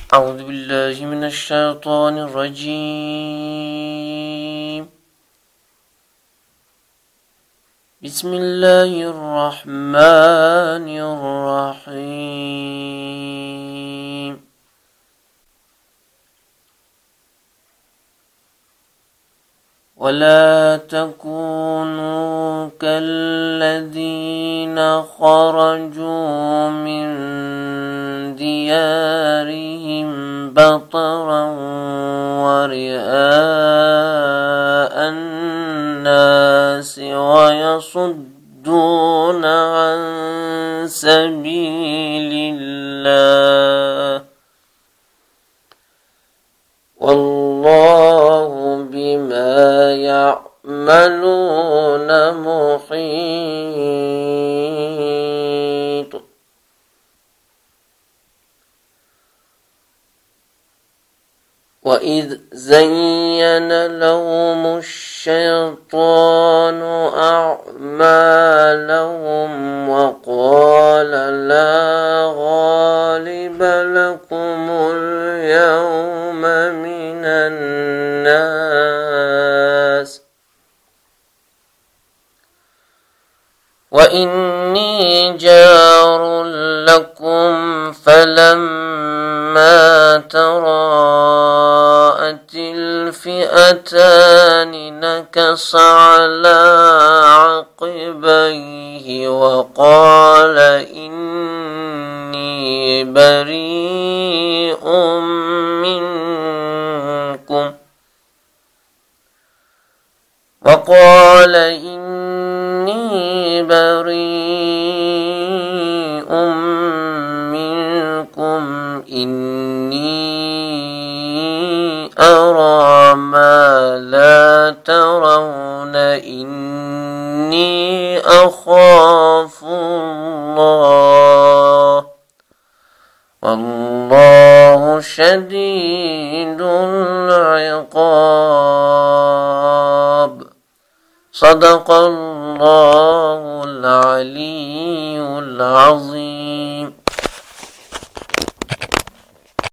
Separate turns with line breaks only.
أعوذ بالله من الشيطان الرجيم. بسم الله الرحمن الرحيم. ولا تكونوا كالذين خرجوا من ديارهم بطرا ورئاء الناس ويصدون عن سبيل الله والله بما يعملون محيط. وإذ زين لهم الشيطان أعمالهم وقال لا غالب لكم اليوم من الناس وإني جار لكم فلما تراءت الفئتان نكص على عقبيه وقال إني بريء منكم إني أرى ما لا ترون إني أخاف الله والله شديد العقاب. صدق الله العلي العظيم.